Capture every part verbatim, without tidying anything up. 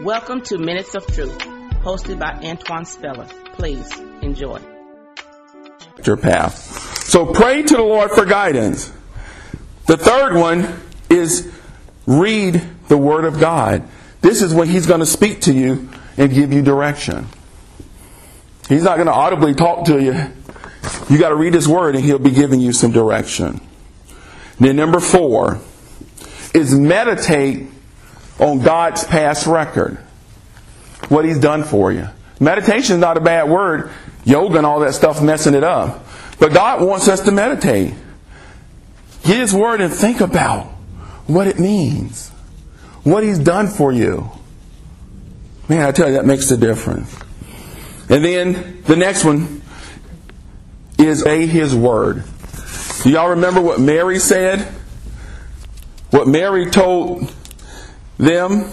Welcome to Minutes of Truth, hosted by Antoine Speller. Please enjoy. Your path. So pray to the Lord for guidance. The third one is read the Word of God. This is when He's going to speak to you and give you direction. He's not going to audibly talk to you. You got to read His Word and He'll be giving you some direction. Then number four is meditate on God's past record. What He's done for you. Meditation is not a bad word. Yoga and all that stuff messing it up. But God wants us to meditate. Get His Word and think about what it means. What He's done for you. Man, I tell you, that makes a difference. And then the next one is obey His Word. Do y'all remember what Mary said? What Mary told them?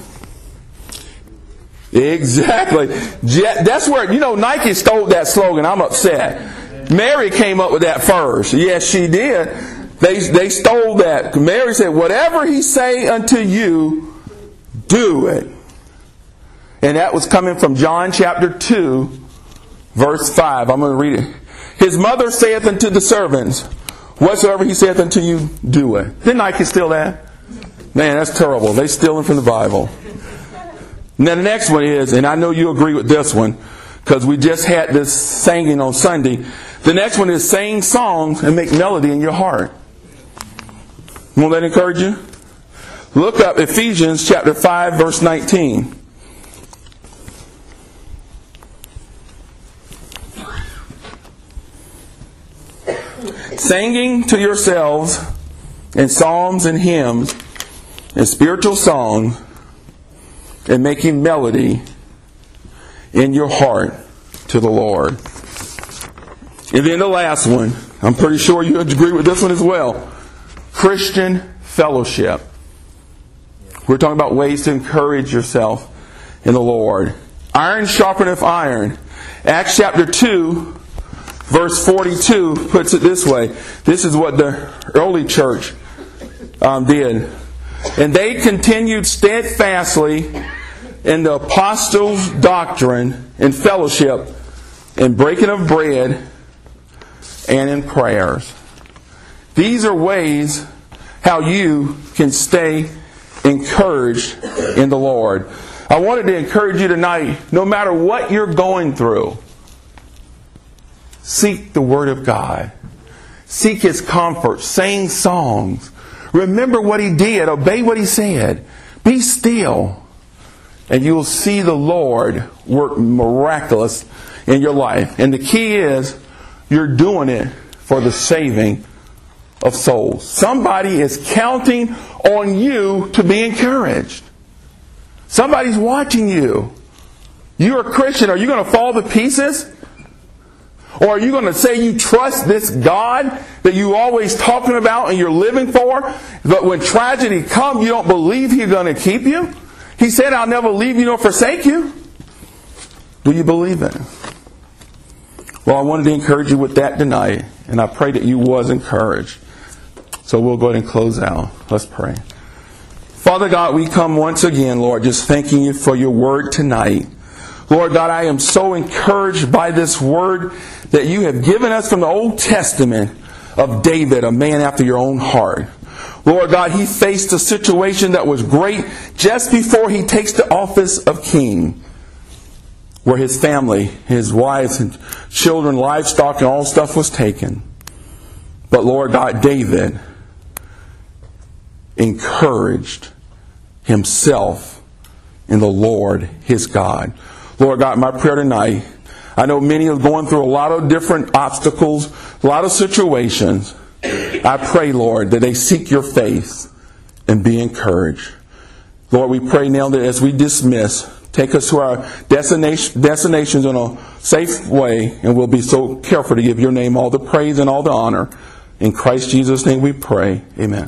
Exactly. That's where, you know, Nike stole that slogan. I'm upset. Mary came up with that first. Yes, she did. They they stole that. Mary said, whatever He say unto you, do it. And that was coming from John chapter two, verse five. I'm going to read it. His mother saith unto the servants, whatsoever He saith unto you, do it. Didn't Nike steal that? Man, that's terrible. They stealing from the Bible. And then the next one is, and I know you agree with this one, because we just had this singing on Sunday. The next one is sing songs and make melody in your heart. Won't that encourage you? Look up Ephesians chapter five, verse nineteen. Singing to yourselves in psalms and hymns and spiritual songs and making melody in your heart to the Lord. And then the last one, I'm pretty sure you agree with this one as well. Christian fellowship. We're talking about ways to encourage yourself in the Lord. Iron sharpeneth iron. Acts chapter two, verse forty-two puts it this way. This is what the early church um, did. And they continued steadfastly in the apostles' doctrine and fellowship, in breaking of bread, and in prayers. These are ways how you can stay encouraged in the Lord. I wanted to encourage you tonight, no matter what you're going through, seek the Word of God. Seek His comfort. Sing songs. Remember what He did. Obey what He said. Be still. And you will see the Lord work miraculous in your life. And the key is, you're doing it for the saving of souls. Somebody is counting on you to be encouraged. Somebody's watching you. You're a Christian. Are you going to fall to pieces? Or are you going to say you trust this God that you're always talking about and you're living for, but when tragedy comes, you don't believe He's going to keep you? He said, I'll never leave you nor forsake you. Do you believe it? Well, I wanted to encourage you with that tonight, and I pray that you was encouraged. So we'll go ahead and close out. Let's pray. Father God, we come once again, Lord, just thanking You for Your Word tonight. Lord God, I am so encouraged by this Word that You have given us from the Old Testament of David, a man after Your own heart. Lord God, he faced a situation that was great just before he takes the office of king, where his family, his wives and children, livestock and all stuff was taken. But Lord God, David encouraged himself in the Lord, his God. Lord God, my prayer tonight, I know many are going through a lot of different obstacles, a lot of situations. I pray, Lord, that they seek Your face and be encouraged. Lord, we pray now that as we dismiss, take us to our destination, destinations in a safe way, and we'll be so careful to give Your name all the praise and all the honor. In Christ Jesus' name we pray. Amen.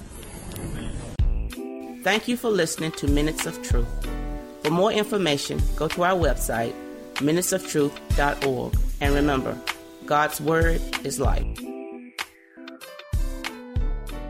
Thank you for listening to Minutes of Truth. For more information, go to our website, minutes of truth dot org. And remember, God's Word is life.